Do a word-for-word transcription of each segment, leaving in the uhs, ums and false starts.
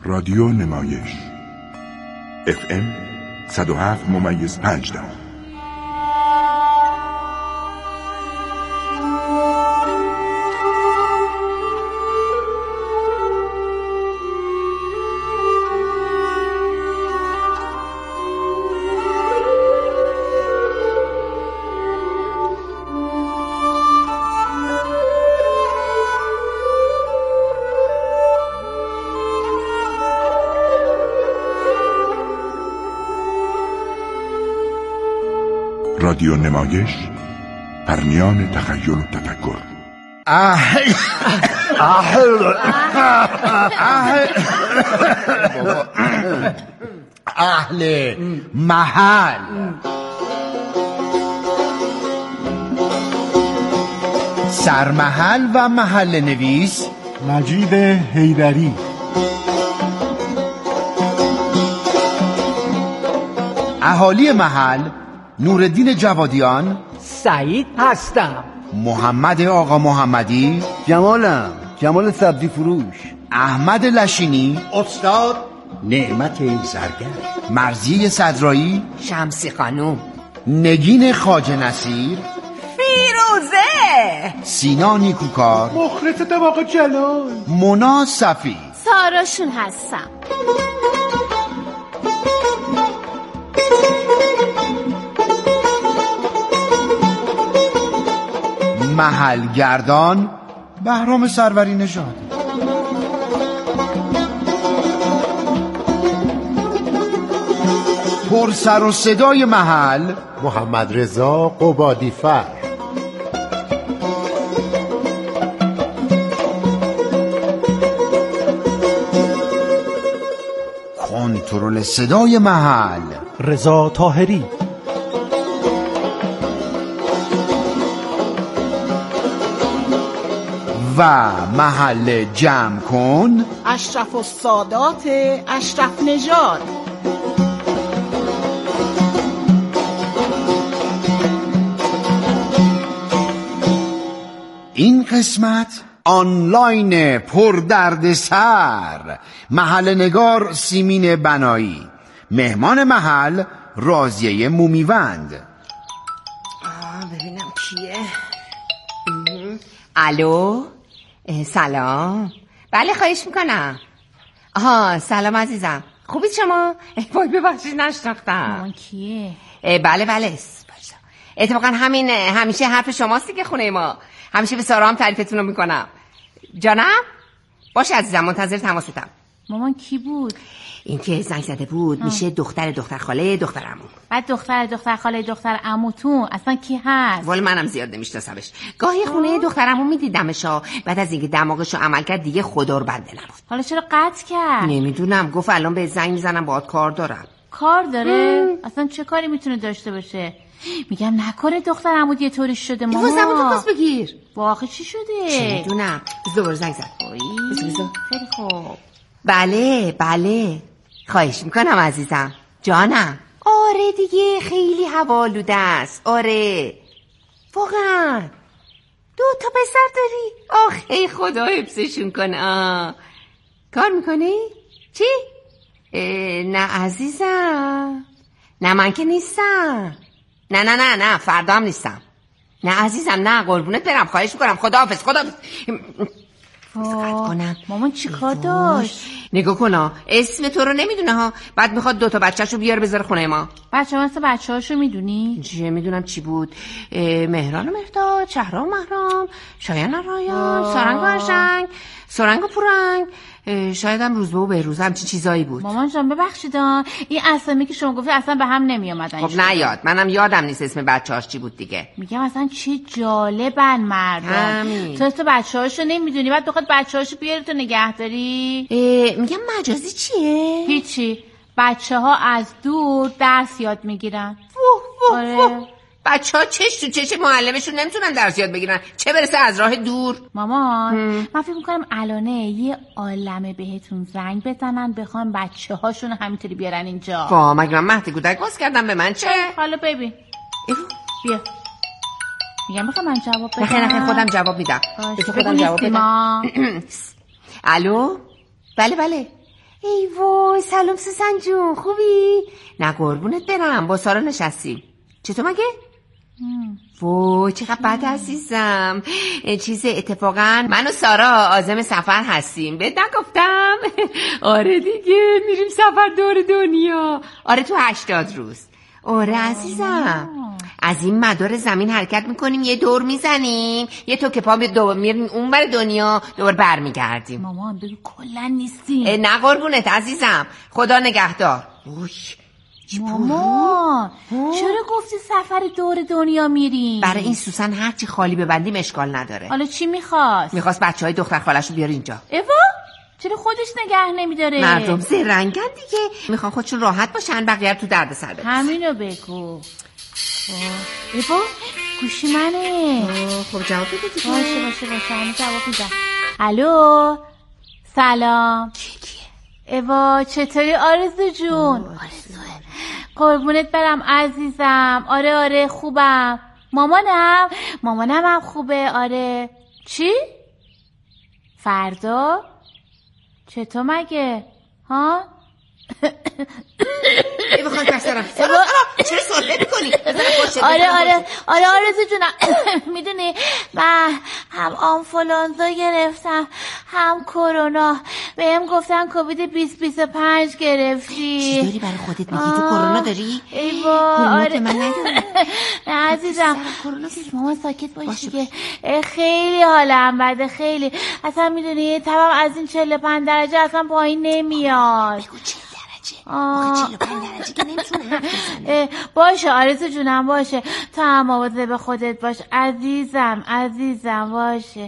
رادیو نمایش اف ام صد و هفت ممیز پنج دهم. رادیو نمایش پرنیان تخیل و تفکر. اهل اهل محل. سرمحل و محل نویس مجید حیدری. اهالی محل نوردین جوادیان. سعید هستم. محمد آقا محمدی. جمالم جمال سبزی فروش. احمد لشینی. استاد نعمت زرگر. مرضیه صدرایی. شمسی خانوم. نگین خواجه نصیر. فیروزه. سینا نیکوکار. مخلص دماغ جلال. مونا صفی. ساراشون هستم. محل گردان بهرام سروری نژاد. پر سر و صدای محل محمد رضا قبادیفر. کنترل صدای محل رضا طاهری. و محل جمع کن اشرف السادات اشرف نژاد. این قسمت آنلاین پر درد سر. محل نگار سیمین بنایی. مهمان محل راضیه مومیوند. آه ببینم کیه. الو سلام. بله خواهش میکنم. آها سلام عزیزم، خوبید شما؟ وای ببخشید نشناختم. مامان کیه؟ بله بله اتفاقا همین همیشه حرف شماست که خونه ما. همیشه به سارا هم تعریفتون رو میکنم. جانم؟ باشه عزیزم منتظر تماستم. مامان کی بود؟ این که زنگ زده بود ها. میشه دختر دختر خاله دختر عمو. بعد دختر دختر خاله دختر عموتون اصلا کی هست؟ والا منم زیاد نمیشناسمش. گاهی خونه دختر عمو میدیدمشا، بعد از اینکه دماغشو عمل کرد دیگه خدا رو بنده نبود. حالا چرا قطع کرد؟ نمیدونم، گفت الان به زنگ میزنم باهات کار دارم. کار داره؟ ام. اصلا چه کاری میتونه داشته باشه؟ میگم نکنه دختر عمو یه طوری شده مامان. یه زمان تو پس بگیر. واقعا چی شده؟ چه میدونم. دوباره زنگ زد. خیلی خوب. بله بله خواهش میکنم عزیزم. جانم. آره دیگه خیلی هوالوده است. آره واقعا دو تا پسر داری؟ آخه خدا حفظشون کنه. آه. کار میکنی؟ چی؟ نه عزیزم، نه من که نیستم. نه نه نه نه فردا هم نیستم. نه عزیزم نه قربونت برم، خواهش میکنم. خداحافظ خداحافظ. مامان چی کار داشت؟ نگاه کنا اسم تو رو نمیدونه ها، بعد میخواد دوتا بچه‌شو بیاره بذاره خونه ما. بچه ها مثل بچه هاشو میدونی؟ چه میدونم چی بود. مهران و مهرداد، شهرام و مهرام، شایان و رایان، سارنگ و هرشنگ، سارنگ و پورنگ، شاید هم روزبه و بهروز هم چی چیزایی بود. مامان جان ببخشید این اسامی که شما گفتی اصلا به هم نمی اومدن. خب نیاد، منم یادم نیست اسم بچه‌هاش چی بود دیگه. میگم اصلا چه جالبن مردم. تو تو بچه‌هاشو نمیدونی بعد بخواد بچه‌هاشو بیاری تو نگهداری. میگم مجازی چیه؟ هیچی، بچه‌ها از دور درس یاد میگیرن. واه واه واه. بچه ها چش تو چش معلمشون نمیتونن درس یاد بگیرن، چه برسه از راه دور. مامان هم. من فکر میکنم الانه یه عالمه بهتون زنگ بزنن بخوام بچه هاشون همینطوری بیارن اینجا. وا مگه من مهد کودک باز کردم به من چه؟ حالا ببین بیا میگم بخوام من جواب بدم. نخیر نخیر خودم جواب میدم. بخوام خودم جواب بدم. ما الو بله بله ای وای سلام سوسن جون، خوبی؟ نه قربونت برم، با سارا نشستیم. چطور مگه؟ وای چقدر بد عزیزم. چیز اتفاقا من و سارا عازم سفر هستیم، بهت نگفتم؟ آره دیگه میریم سفر دور دنیا. آره تو هشتاد روز. آره عزیزم، از این مدار زمین حرکت میکنیم، یه دور میزنیم، یه تو که پا دو میریم اون بر دنیا، دوباره برمیگردیم. مامان بگو کلا نیستیم. نه قربونت عزیزم، خدا نگهدار. اوی مامان چرا گفتی سفر دور دنیا میریم؟ برای این سوسن هرچی خالی ببندیم اشکال نداره. حالا چی میخواست؟ میخواست بچه های دختر خالشو بیاره اینجا. ایوا چرا خودش نگه نمیداره؟ مردم زرنگن دیگه، میخوان خودشون راحت باشن، بقیه تو درد سر برسن. همینو بگو. ایوا گوشی منه. خب جواب بده دیگه. باشه باشه باشه همین جواب میدم. الو سلام. ایوا چطوری آرزو جون؟ آرزوه قربونت برم عزیزم. آره آره خوبم. مامانم مامانم هم خوبه. آره چی؟ فردا؟ چطور مگه؟ ها؟ ای بخوان کسرم چرا سرفه میکنی؟ آره آره آره آرزو جونم میدونی من هم آنفولانزا گرفتم هم کرونا، بهم گفتن کووید بیست بیست و پنج گرفتی. چی داری برای خودت میگی؟ تو کرونا داری؟ ای با آره من ندارم. نه عزیزم مامان ساکت باش دیگه. خیلی حالم بده خیلی، اصلا میدونی تبم از این چهل و پنج درجه اصلا پایین نمیاد. بگو چهل درجه آقا چهل و پنج درجه که نمیتونه حرف بزنه. باشه آرزو جونم باشه، تو هم مواظب خودت باش عزیزم عزیزم باشه.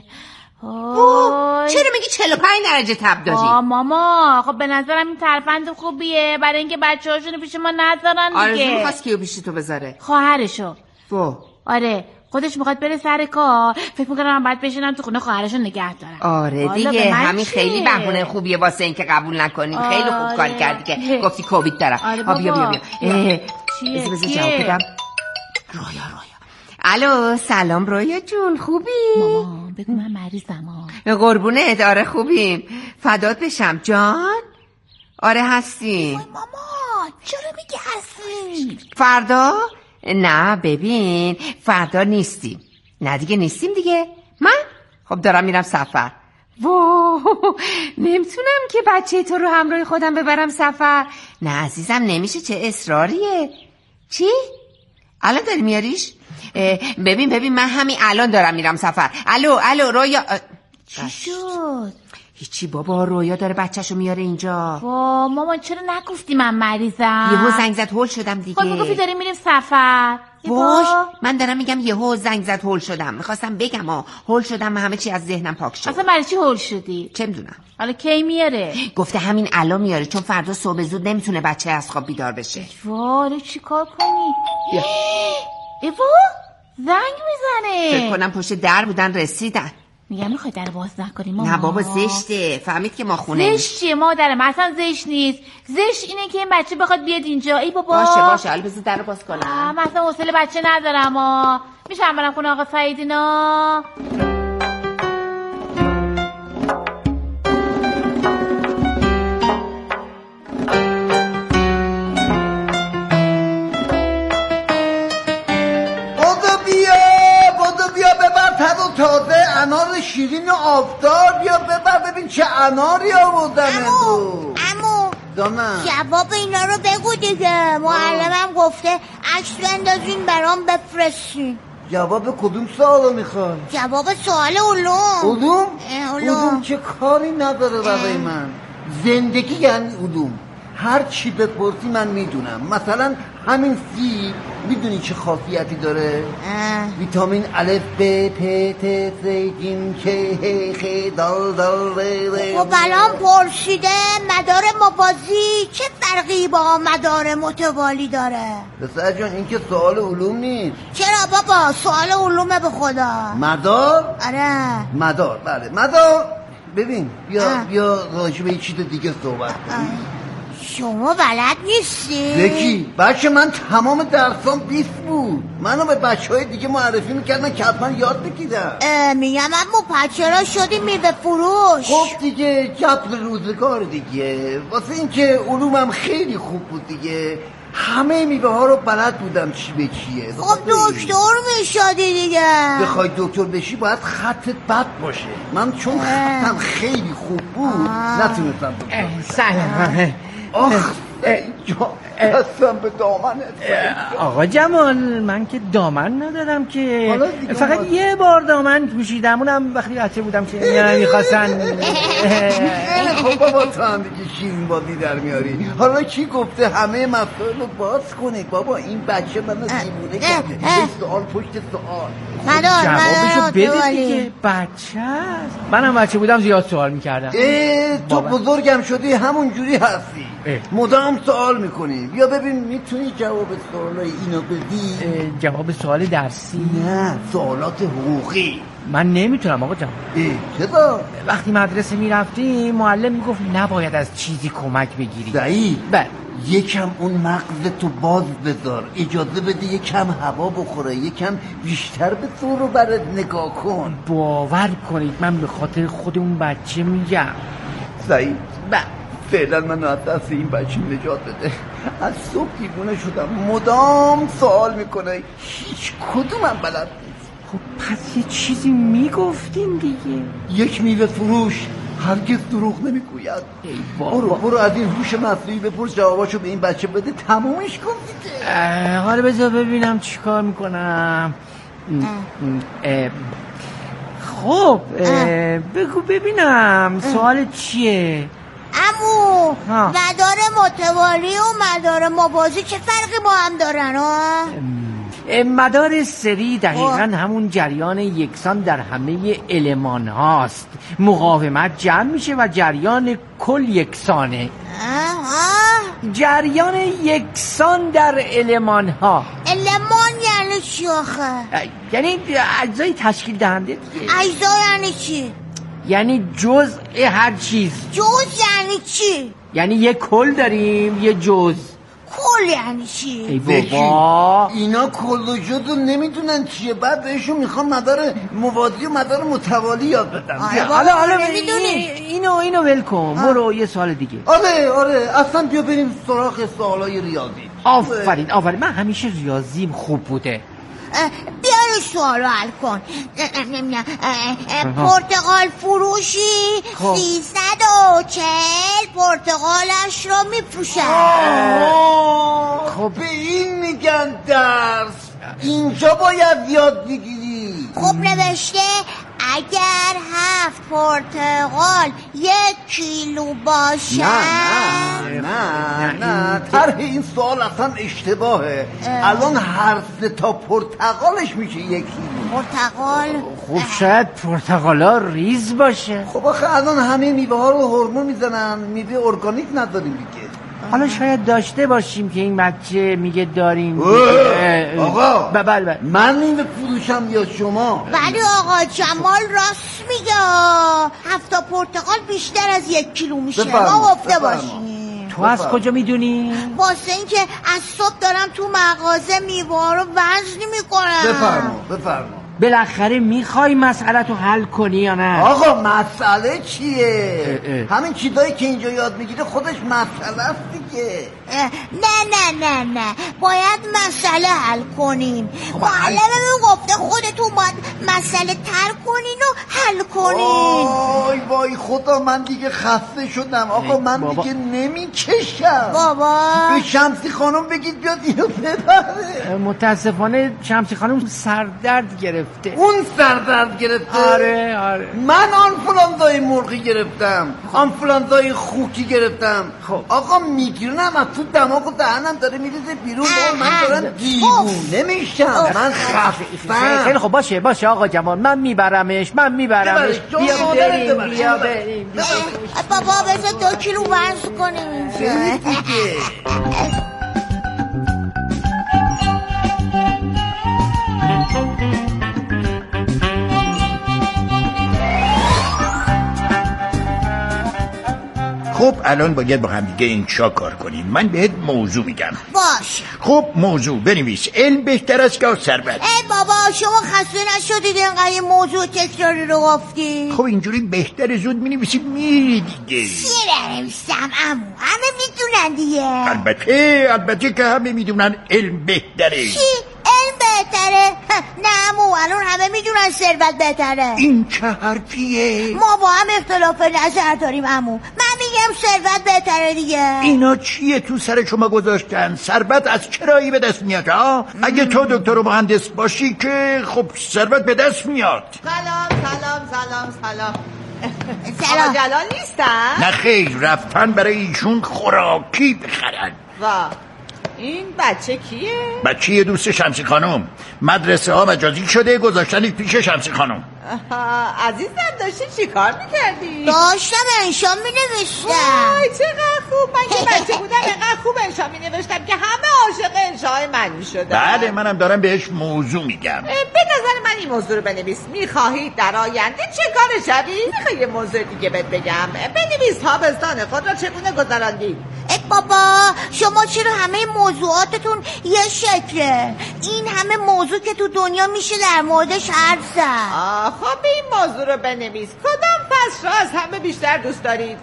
اوه چرا میگی چهل و پنج درجه تب داری؟ آه ماما خب به نظرم این ترفند خوبیه برای اینکه بچه هاشونو پیش ما نذارن دیگه. آرزو میخواست کیو پیش تو بذاره؟ خواهرشو. فو آره خودش میخواد بره سر کار، فکر میکنم من باید بشینم تو خونه خواهرشو نگه دارم. آره دیگه همین خیلی بهونه خوبیه واسه اینکه قبول نکنیم. آره. خیلی خوب کار کردی که گفتی کووید دارم. آره بیا بیا بیا چیه بذار جواب بدم. رویا رویا الو سلام رویا جون، خوبی؟ مامان بگو من مریضم ها. قربونت. آره خوبیم، فدات بشم جان. آره هستیم. مامان چرا میگی هستیم؟ فردا؟ نه ببین فردا نیستیم. نه دیگه نیستیم دیگه. من؟ خب دارم میرم سفر. واه نمیتونم که بچه تو رو همراه خودم ببرم سفر. نه عزیزم نمیشه، چه اصراریه. چی؟ الان داری میاریش؟ ببین ببین من همین الان دارم میرم سفر. الو الو رویا. چی شد؟ هیچی بابا، رویا داره بچه‌شو میاره اینجا. وا مامان چرا نگفتی من مریضم؟ یهو زنگ زد هول شدم دیگه. خب میگفتی داریم میریم سفر. باش من دارم میگم یهو زنگ زد هول شدم. میخواستم بگم ها هول شدم، همه چی از ذهنم پاک شد. اصلا برای چی هول شدی؟ چه میدونم. حالا کی میاره؟ گفته همین الان میاره، چون فردا صبح زود نمیتونه بچه از خواب بیدار بشه. وای چی کار کنی؟ ایوا زنگ میزنه. فکر کنم پشت در بودن رسیدن. میگم میخوای در باز نکنیم ماما؟ نه بابا زشته، فهمید که ما خونه زشت چیه مادرم؟ اصلا زشت نیست. زشت اینه که این بچه بخواد بیاد اینجا. ای بابا باشه باشه حالا بذار درو باز کنم. من اصلا حوصله بچه ندارم ها. میشم برم خونه آقا سعیدینا؟ تازه انار شیرین آفتاب بیا ببر ببین چه اناری آوردن. امو امو دانم جواب اینا رو بگو دیگه. معلمم گفته عکس بندازین برام بفرستین. جواب کدوم سوالو میخوای؟ جواب سوال علوم. علوم؟ علوم علوم چه کاری نداره برای من. زندگی یعنی علوم. هر چی بپرسی من میدونم. مثلا همین سیب میدونی چه خاصیتی داره؟ اه. ویتامین الف ب پ ت س ج ک ه خ دال دال ر ر. خب الان پرسیده مدار موازی چه فرقی با مدار متوالی داره؟ پسر جان این که سوال علوم نیست. چرا بابا سوال علومه به خدا. مدار؟ آره مدار. بله مدار. ببین بیا اه. بیا راجع به یه چیز دیگه صحبت کنیم. شما بلد نیستی؟ بکی بچه من تمام درسام بیست بود. منو به بچه های دیگه معرفی میکردن که حتما یاد بگیرم. میگم اما پس چرا شدی میوه فروش؟ خب دیگه جبر روزگار دیگه، واسه اینکه علومم خیلی خوب بود دیگه، همه میوه ها رو بلد بودم چی به چیه. خب دکتر میشدی دیگه. بخوای دکتر بشی باید خطت بد باشه. من چون خطم خیلی خوب بود نتونستم دکتر بشم. سلام. آخ جا دستم به دامنت. آقا جمال من که دامن ندارم که، فقط یه بار دامن پوشیدم، اونم وقتی بچه بودم که نمیخواستن. خب بابا تو هم دیگه شیرین بازی در میاری. حالا کی گفته همه مسائل رو باز کنید؟ بابا این بچه منو دیوونه کرده. سوال پشت سوال. جوابشو بده دیگه، بچه است. منم بچه بودم زیاد سوال میکردم. اه تو بزرگم شدی همون جوری هستی، مدام سوال میکنی. بیا ببین میتونی جواب سوالای اینو بدی؟ جواب سوال درسی؟ نه سوالات حقوقی. من نمیتونم آقا جان. چرا؟ وقتی مدرسه میرفتیم معلم میگفت نباید از چیزی کمک بگیری. دایی بله یکم اون مغز تو باز بذار، اجازه بده یکم هوا بخوره، یکم بیشتر به تو رو برات نگاه کن. باور کنید من به خاطر خود اون بچه میگم. دایی بله فعلا منو از دست این بچه نجات بده. از صبح دیوونه شدم، مدام سوال میکنه، هیچ کدومم بلد نیست. خب پس یه چیزی میگفتیم دیگه. یک میوه فروش هرگز دروغ نمیگوید. برو برو از این هوش مصنوعی بپرس جواباشو به این بچه بده، تمومش کن دیگه. حالا بذار ببینم چیکار میکنم. خب بگو ببینم سوال چیه؟ امو مدار متوالی و مدار موازی چه فرقی با هم دارن؟ مدار سری دقیقا همون جریان یکسان در همه المان هاست. مقاومت جمع میشه و جریان کل یکسانه. جریان یکسان در المان ها. المان یعنی چی آخه؟ یعنی اجزای تشکیل دهنده. اجزا یعنی چی؟ یعنی جزء هر چیز. جزء یعنی چی؟ یعنی یه کل داریم یه جزء. کل یعنی چی؟ ای بابا اینا کل و جزء نمیدونن چیه، بعد بهشون میخوام مدار موازی و مدار متوالی یاد بدم. حالا حالا اینو اینو ول کن، برو یه سوال دیگه. آره آره اصلا بیا بریم سراغ سوالای ریاضی. آفرین آفرین، من همیشه ریاضیم خوب بوده. بیارو سوالو حل کن. پرتقال فروشی سیصد و چهل پرتقالش رو میفروشن. خب به این میگن درس، اینجا باید یاد بگیری. خب نوشته اگر هفت پرتقال یک کیلو باشه. نه نه نه نه طرح این سوال اصلا اشتباهه. الان هر سه تا پرتقالش میشه یک کیلو پرتقال. خب شاید پرتقالا ریز باشه. خب آخه الان همه میوه ها رو هورمون میزنن، میوه ارگانیک نداریم دیگه. حالا شاید داشته باشیم که این بچه میگه داریم. آقا بله من میوه فروشم یا شما؟ ولی آقا جمال راست میگه، هفتا پرتقال بیشتر از یک کیلو میشه. ما گفته باشیم. تو از کجا میدونی؟ واسه اینکه از صبح دارم تو مغازه میوه رو وزن میکنم. بفرما بفرما. بالاخره میخوای مسئله تو حل کنی یا نه؟ آقا مسئله چیه؟ اه اه. همین چیزایی که اینجا یاد میگیره خودش مسئله است دیگه. نه نه نه نه باید مسئله حل کنیم. معلممون گفته خودتون باید مسئله تر کنین و حل کنین. وای وای خدا من دیگه خسته شدم. آقا من بابا. دیگه نمیکشم. بابا به شمسی خانم بگید بیاد اینو ببره. متاسفانه شمسی خانم سردرد گرفت. اون سردرد گرفته؟ آره آره. من آنفولانزای مرغی گرفتم، آنفولانزای خوکی گرفتم. خب آقا میگیرنم از تو دماغ و دهنم داره میریزه بیرون. من دارم دیوونه میشم. من خستم. خیلی خب باشه باشه آقا جمال، من میبرمش من میبرمش. بیا بریم بیا بریم. بابا بذار دو کیلو وزن کنیم اینجا. خب الان باید با هم دیگه انشا کار کنیم. من بهت موضوع میگم. باش. خب موضوع بنویس. علم بهتر است که ثروت. ای بابا شما خسته نشدید اینقدر این موضوع تکراری رو گفتی؟ خب اینجوری بهتر زود مینویسی میری دیگه. چی بنویسم عمو؟ همه میدونن دیگه. البته البته که همه میدونن علم بهتره. چی؟ علم بهتره؟ نه عمو الان همه میدونن ثروت بهتره. این چه حرفیه؟ ما با هم اختلاف نظر داریم عمو. من میگم ثروت بهتره دیگه. اینا چیه تو سر شما گذاشتن؟ ثروت از چرایی به دست میاد ها؟ اگه تو دکتر و مهندس باشی که خب ثروت به دست میاد. سلام سلام سلام سلام. سلام. آقا جلال نیستن؟ نه خیر، رفتن برای ایشون خوراکی بخرن. وا این بچه کیه؟ بچه دوست شمسی خانم. مدرسه ها مجازی شده گذاشتنش پیش شمسی خانم. عزیزم داشتی چی کار میکردی؟ داشتم انشا مینوشتم. وای چقدر خوب. من که بچه بودم اینقدر خوب انشا مینوشتم که همه عاشق انشای من میشدن. بله منم دارم بهش موضوع میگم. به نظر من این موضوع رو بنویس. میخواهید در آینده چه کار شوید؟ میخوای یه موضوع دیگه بهت بگم. بنویس تابستان خود را چگونه گذراندید. ای بابا شما چرا همه موضوعاتتون یه شکله؟ این همه موضوع که تو دنیا میشه در موردش حرف زد. خب این موضوع رو بنویس. کدام فصل را از همه بیشتر دوست دارید؟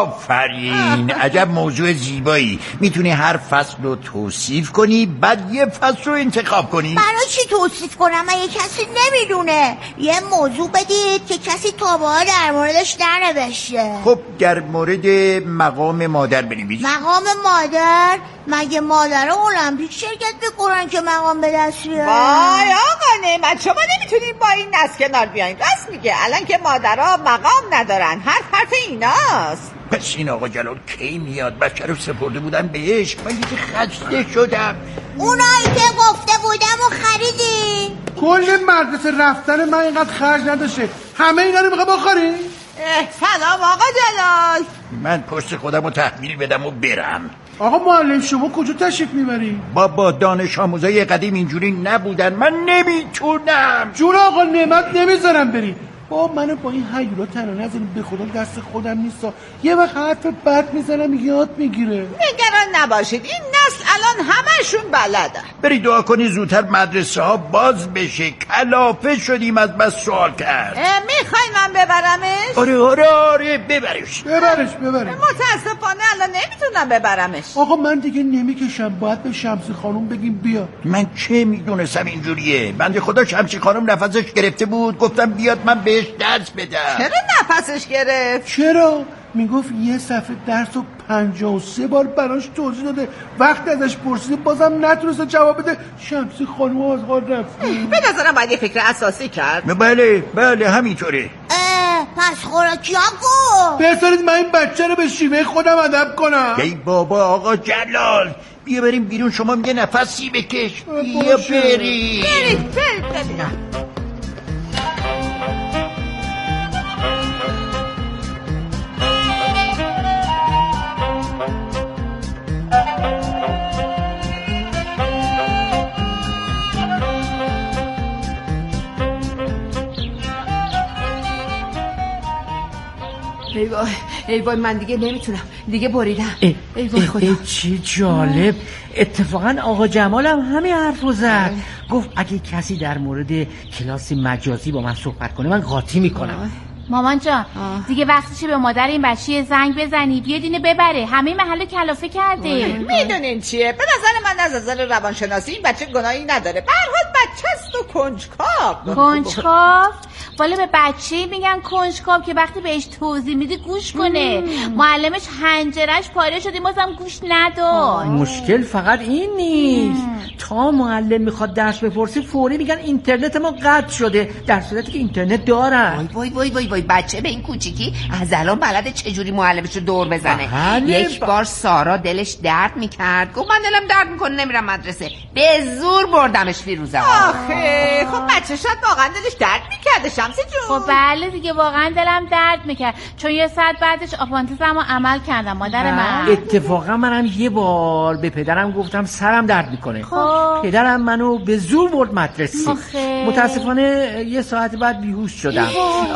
آفرین عجب موضوع زیبایی. میتونی هر فصل رو توصیف کنی بعد یه فصل رو انتخاب کنی. برای چی توصیف کنم؟ من یه کسی نمیدونه. یه موضوع بدید که کسی تا به حال در موردش ننوشته. خب در مورد مقام مادر بنویس. مقام مادر؟ مگه مادر المپیک شرکت بکنن که مقام به دست بیارن؟ وای آقا نعمت شما نمیتونید با این نسل کنار بیاین. راست میگه الان که مادرها مقام ندارن. هر حرف ایناست. پس این آقا جلال کی میاد؟ بچه رو سپرده بودن بهش. من دیگه خسته شدم. اونایی که گفته بودم و خریدین. کل مدرسه رفتن من اینقدر خرج نداشته. همه اینا رو میخوای بخوری؟ سلام آقا جلال. من پشت خودم رو تحویل بدم و برم. آقا معلم شما کجا تشریف میبری؟ بابا دانش آموزای قدیم اینجوری نبودن. من نمیتونم. جون آقا نعمت نمیذارم بری. با منو با این هیولا تنها نزنیم. به خدا دست خودم نیستا. یه وقت حرف بد میزنم یاد میگیره. نگران نباشید این نسل الان همشون بلدن. بری دعا کنی زودتر مدرسه ها باز بشه. کلافه شدیم از بس سوال کرد. میخوای من ببرمش؟ آره آره آره ببرش ببرش ببرش. متاسفانه الان نمیتونم ببرمش. آقا من دیگه نمیکشم. باید به شمسی خانم بگیم بیا. من چه میدونستم اینجوریه؟ بنده خدا شمسی خانم نفسش گرفته بود. گفتم بیاد من بهش درس بدم. چرا نفسش گرفت؟ چرا؟ میگفت یه صفحه درس و پنجاه و سه بار براش توضیح داده. وقتی ازش پرسیده بازم نتونسته جواب بده. شمسی خانم از حال رفت. به نظرم باید یه فکر اساسی کرد. بله بله همینطوره. پس خوراکی ها گو بذارید من این بچه رو به شیوه خودم ادب کنم. ای بابا آقا جلال بیا بریم بیرون. شما میگه نفسی بکش. بیا بریم بریم بریم ای وای ای وای من دیگه نمیتونم. دیگه بریدم. ای, ای وای خدا. ای چه جالب. اتفاقا آقا جمال هم همین حرف رو زد. گفت اگه کسی در مورد کلاس مجازی با من صحبت کنه من قاطی میکنم. مامان جان دیگه وقتشه به مادر این بچه زنگ بزنی بیاد اینو ببره. همه محل کلافه کرده. میدونین چیه؟ به نظر من از نظر روانشناسی این بچه گناهی نداره. به هر حال بچه است و کنجکاو. کنجکاو؟ والا به بچه میگن کنجکاو که وقتی بهش توضیح میدی گوش کنه. معلمش حنجرش پاره شده بازم گوش نداد. مشکل فقط این نیست. تا معلم میخواد درس بپرسه فوری میگن اینترنت ما قطع شده، در صورتی که اینترنت دارن. وای وای وای وای وای بچه به این کوچیکی از الان بلده چجوری معلمش رو دور بزنه. یک بار سارا دلش درد میکرد گفت من دلم درد میکنه نمیرم مدرسه. به زور بردمش فیروزه. آخه خب بچه شاید واقعا دلش درد میکرده شمسی جون. خب بله دیگه واقعا دلم درد میکرد چون یه ساعت بعدش آپانتزمو عمل کردم مادر من. اتفاقا منم یه بار به پدرم گفتم سرم درد میکنه. خب پدرم منو به زور برد مدرسه. آخه متاسفانه یه ساعت بعد بیهوش شدم. آره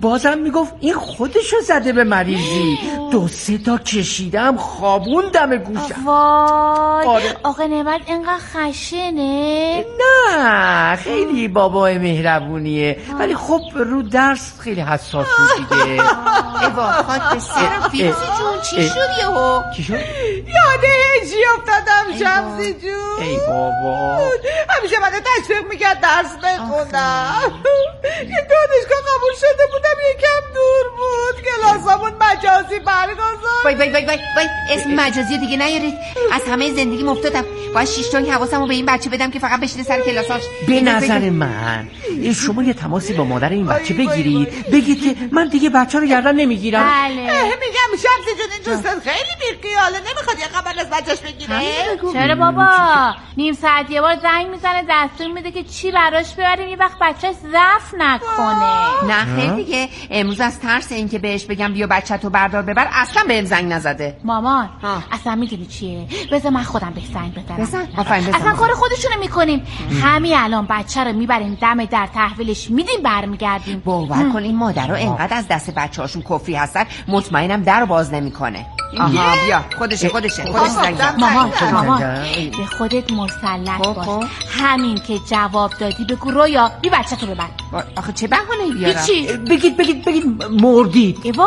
بازم میگفت این خودشو زده به مریضی. دو سه تا کشیدم خوابوندم گوشم. وای آره. آقا نعمت اینقدر خشنه؟ نه خیلی بابای مهربونیه، ولی خب رو درس خیلی حساس بود دیگه. ایوا خاک به سرم فیروزی جون چی شد یهو؟ چی شد؟ یاده هجی افتادم شمسی جون. ای بابا همیشه منو تشویق میکرد درس بخونم. یه دانشگاه قبول شده بودم یکم دور بود، کلاسامون مجازی برگزار. وای وای وای وای وای اسم مجازی دیگه نیارید. از همه زندگی مفتادم. باید شیش تونگ حواسمو به این بچه بدم که فقط بشینه سر کلاساش. به نظر من شما یه تماسی با مادر این بچه بگیرید، بگید که من دیگه بچه رو گردن نمیگیرم. بله میگم شمسی جون این دوستت خیلی بیخیاله، نمیخواد یه خبر از بچهش بگیره؟ چرا بابا نیم ساعت یه بار زنگ میزنه دستور میده که چی براش ببریم یه وقت بچهش ضعف نکنه. نه خیلی دیگه امروز از ترس این که بهش بگم بیا بچه‌تو بردار ببر اصلا بهم زنگ نزده. مامان ها. اصلا میدونی چیه؟ بذار من خودم به زنگ بزنم. بزن آفرین بزن. اصلا کار خودشونو میکنیم. همین الان بچه رو میبریم دم در تحویلش میدیم برمیگردیم. باور کن این مادرها انقدر از دست بچه‌هاشون کفری هستن مطمئنم در باز نمیکنه. آها بیا خودشه خودشه خودش زنگ زد. مامان مامان به خودت مسلط باش. همین که جواب دادی بگو رویا بی بچه‌تو ببر. آخه چه بهانه‌ای بیارم؟ هیچی. بگید بگید بگید مردید. ایوا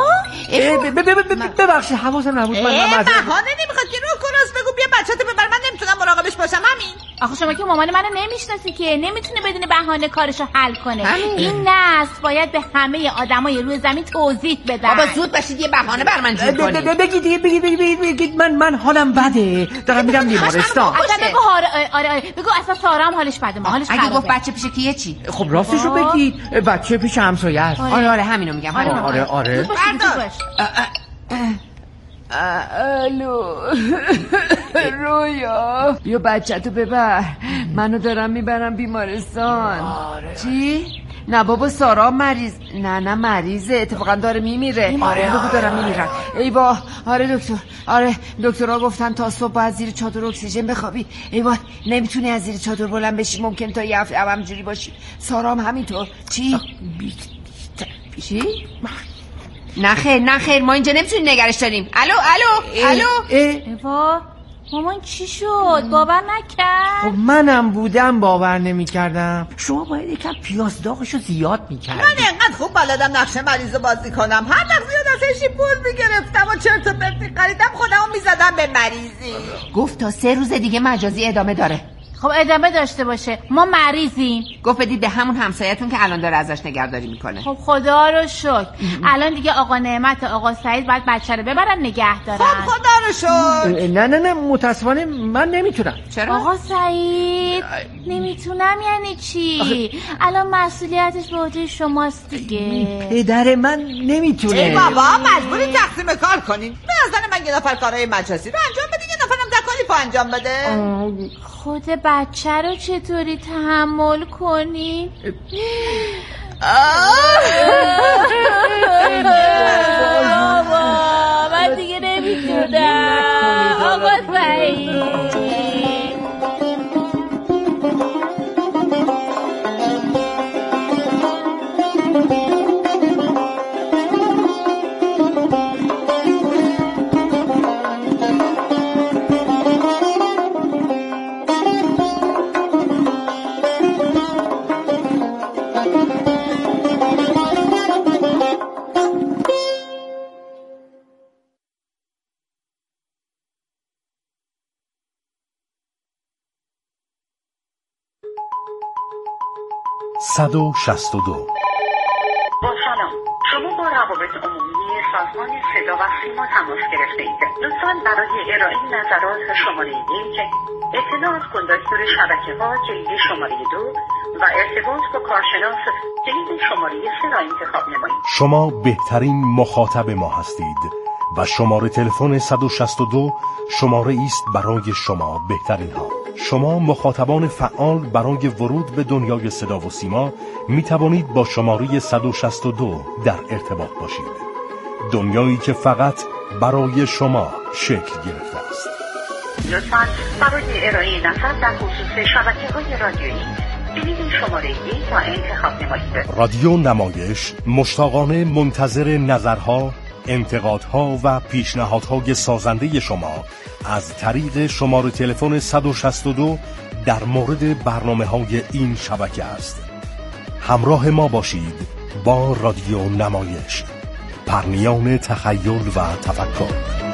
ببخشید حواسم نبود. من بهانه نمیخواد که رو کراس بگو بیا بچه‌تو ببر، من نمیتونم مراقبش باشم. همین. آخه شما که مامان منو نمیشناسی که نمیتونه بدون بهانه کارشو حل کنه. این نسل باید به همه آدمای روی زمین توضیح بدن. بابا زود باشید یه بهانه بر من جور کنید. بگید دیگه بگید بگید بگید من من حالم بده، دارم میرم بیمارستان. اصلا بگو آره آره آره بگو اصلا سارا هم حالش بده، ما حالش اگه گفت بچه پیش کیه چی؟ خب راستشو بگید بچه پیش همسایه است. آره آره همینو میگم. آره آره آره الو رویا بیا بچه‌تو ببر، منو دارم میبرم بیمارستان. آره. چی؟ نه بابا سارا مریض. نه نه مریضه، اتفاقا داره میمیره. آره بگو دارم میمیرم. ای با آره دکتر، آره دکترها گفتن تا صبح باید زیر چادر اکسیژن بخوابی. ای با نمیتونی از زیر چادر بلند بشی، ممکن تا یه هفته همینجوری باشی. سارا هم همینطور. چی؟ چی؟ نه خیر نه خیر ما اینجا نمیتونیم نگرش داریم. الو الو الو ایوا مامان چی شد؟ باور نکرد؟ خب منم بودم باور نمیکردم. شما باید یکم پیاز داغشو زیاد میکردی. من انقدر خوب بلدم نقشه مریضو بازی کنم، هر وقت زیاد ازشی پول میگرفتم و چرت و پرت خریدم خودمو میزدم به مریضی. گفت تا سه روز دیگه مجازی ادامه داره. خب ادامه داشته باشه، ما مریضیم. گفت بدید به همون همسایتون که الان داره ازش نگهداری میکنه. خب خدا رو شکر. الان دیگه آقا نعمت و آقا سعید باید بچه رو ببرن نگه دارن. خب خدا رو شکر. نه نه نه متاسفانه من نمیتونم. چرا؟ آقا سعید نمیتونم یعنی چی؟ الان مسئولیتش به عهده شماست دیگه. پدر من نمیتونه. ای بابا مجبوری تقسیم کار کنین. به نظر من یه نفر کارهای مجازی رو انجام بده، یه نفرم تکالیف انجام بده. خود بچه رو چطوری تحمل کنی؟ بابا من دیگه نمیتونم. آقا سعید صد و شصت و دو. با سلام، شما با روابط عمومی سازمان صدا و سیما تماس گرفته اید. لطفاً برای ارائه نظرات شماره یک، اطلاع از کنداکتور شبکه ها کلید شماره دو و ارتباط با کارشناس کلید شماره سه را انتخاب نمایید. شما بهترین مخاطب ما هستید و شماره تلفن صد و شصت و دو شماره است برای شما بهترین ها. شما مخاطبان فعال برای ورود به دنیای صدا و سیما می توانید با شماره صد و شصت و دو در ارتباط باشید. دنیایی که فقط برای شما شکل گرفته است. لطفاً برای ارائه نظر در خصوص شبکه‌های رادیویی کلید شماره یک را انتخاب نمایید. رادیو نمایش مشتاقانه منتظر نظرها، انتقادها و پیشنهادهای سازنده شما از طریق شماره تلفن صد و شصت و دو در مورد برنامه‌های این شبکه است. همراه ما باشید با رادیو نمایش، پرنیان تخیل و تفکر.